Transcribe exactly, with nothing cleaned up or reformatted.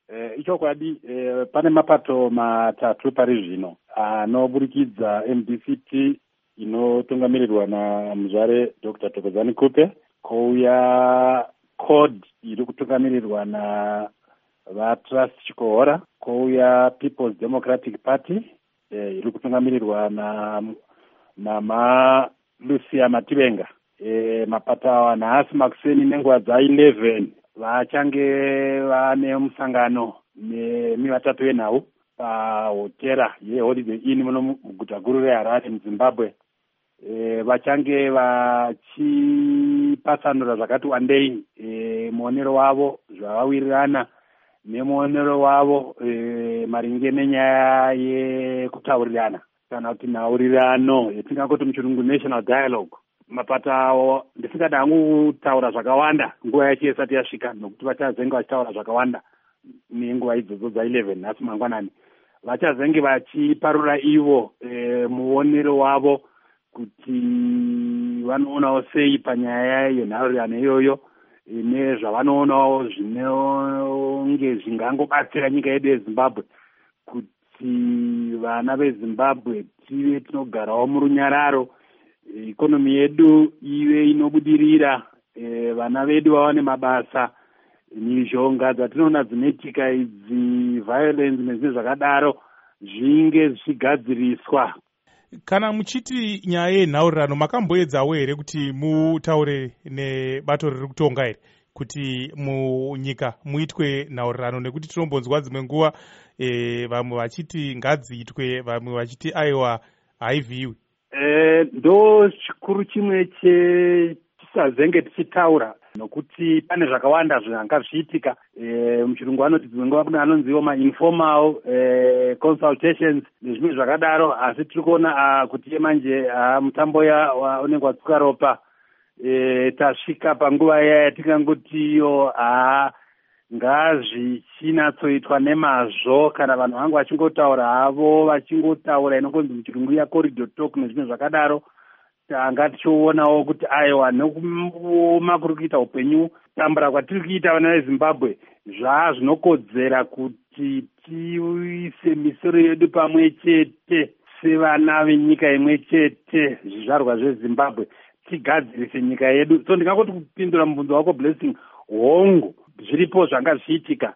Eh, ichokwadi eh, pane mapato matatu pari zvino anoburikidza M D C T inotungamirirwa namuzvare Doctor Thokozani Kupe, kouya C O D iri kutungamirirwa navaTrust Chikohora, kouya People's Democratic Party eh, iri kutungamirirwa na nama Lucia Mativenga. E, mapato awa nhasi makuseni nenguva dza eleven vachange vane musangano nemivatatu venhau pahotera yeHoliday Inn muno muguta guru reHarare muZimbabwe. E, vachange vachipasanura zvakati wandei e, muonero wavo zvavawirirana nemuonero wavo e, maringe nenyaya yekutaurirana kana kuti nhaurirano yatingangoti muchirungu national dialogue. Mapato awo ndisingada hangu kutaura zvakawanda nguva yacho isati yasvika, nokuti vachazenge vachitaura zvakawanda nenguva idzodzo dza eleven nhasi mangwanani. Vachazenge vachiparura ivo e, muonero wavo kuti vanoonawo sei panyaya yenhaurirano iyoyo e, nezvavanoonawo zvinonge zvingangobatsira nyika yedu yeZimbabwe kuti vana veZimbabwe tive tinogarawo murunyararo, ikonomi yedu ive inobudirira, e, vana vedu vawane mabasa, mizhonga dzatinoona dzinoitika idzi violence nezvinhu zvakadaro zvinge zvichigadziriswa. Kana muchiti nyaya yenhaurirano makamboedzawo here kuti mutaure nebato riri kutonga here kuti munyika muitwe nhaurirano, nekuti tinombonzwa dzimwe nguva e, vamwe vachiti ngadziitwe, vamwe vachiti aiwa haivhiwi. Eh, ndo chikuru chimwe chetisazenge tichitaura, nokuti pane zvakawanda zvanga zvichiitika. E, muchirungu anoti dzimwe nguva kune anonziwo ma-informal e, consultations nezvimwe zvakadaro, asi tiri kuona kuti yemanje mutambo ya unenge watsuka ropa. E, tasvika panguva iya yatingangotiyo haa ngazvichinatsoitwa nemazvo, kana vanhu vangu vachingotaura havo vachingotaura inongonzi muchirungu ya corridor talk nezvimwe zvakadaro, tanga tichionawo kuti aiwa nekuma kuri kuita upenyu tambura kwatiri kuita vana veZimbabwe zvazvinokodzera kuti tiise misoro yedu pamwe chete sevana venyika imwe chete, zvizvarwa zveZimbabwe, tigadzirise nyika yedu. So ndingangoti kupindura mubvunzo wako Blessing, hongu zviripo zvanga zvichiitika